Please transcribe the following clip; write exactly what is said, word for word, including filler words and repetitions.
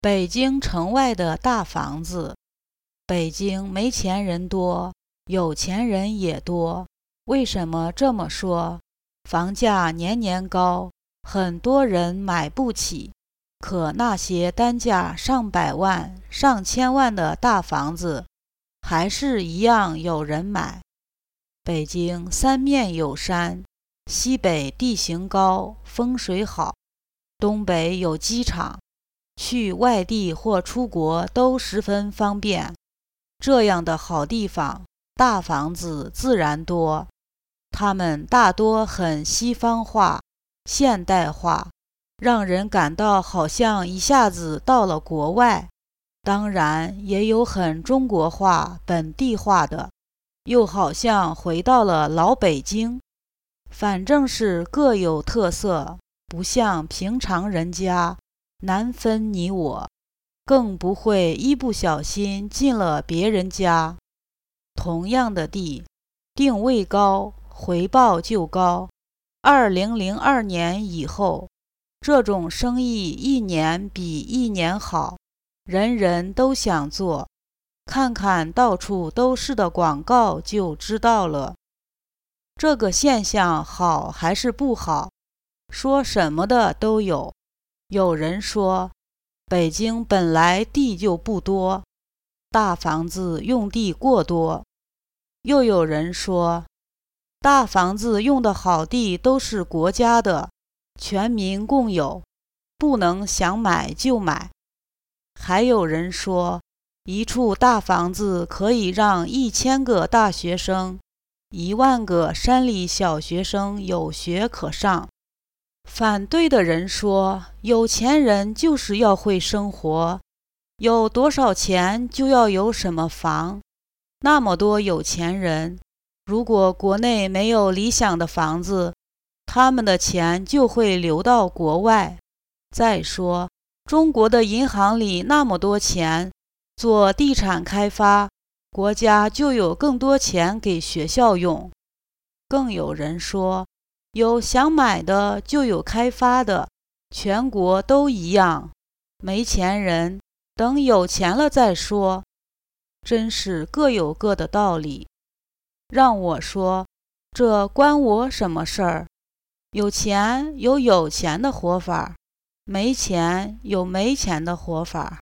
北京城外的大房子。北京没钱人多，有钱人也多。为什么这么说？房价年年高，很多人买不起。可那些单价上百万、上千万的大房子，还是一样有人买。北京三面有山，西北地形高，风水好，东北有机场，去外地或出国都十分方便。这样的好地方，大房子自然多。它们大多很西方化、现代化，让人感到好像一下子到了国外。当然也有很中国化、本地化的，又好像回到了老北京。反正是各有特色，不像平常人家难分你我，更不会一不小心进了别人家。同样的地，定位高，回报就高。二零零二年以后，这种生意一年比一年好，人人都想做。看看到处都是的广告就知道了。这个现象好还是不好？说什么的都有。有人说，北京本来地就不多，大房子用地过多。又有人说，大房子用的好地都是国家的，全民共有，不能想买就买。还有人说，一处大房子可以让一千个大学生、一万个山里小学生有学可上。反对的人说，有钱人就是要会生活，有多少钱就要有什么房。那么多有钱人，如果国内没有理想的房子，他们的钱就会流到国外。再说，中国的银行里那么多钱，做地产开发，国家就有更多钱给学校用。更有人说，有想买的就有开发的，全国都一样。没钱人，等有钱了再说。真是各有各的道理。让我说，这关我什么事儿？有钱有有钱的活法，没钱有没钱的活法。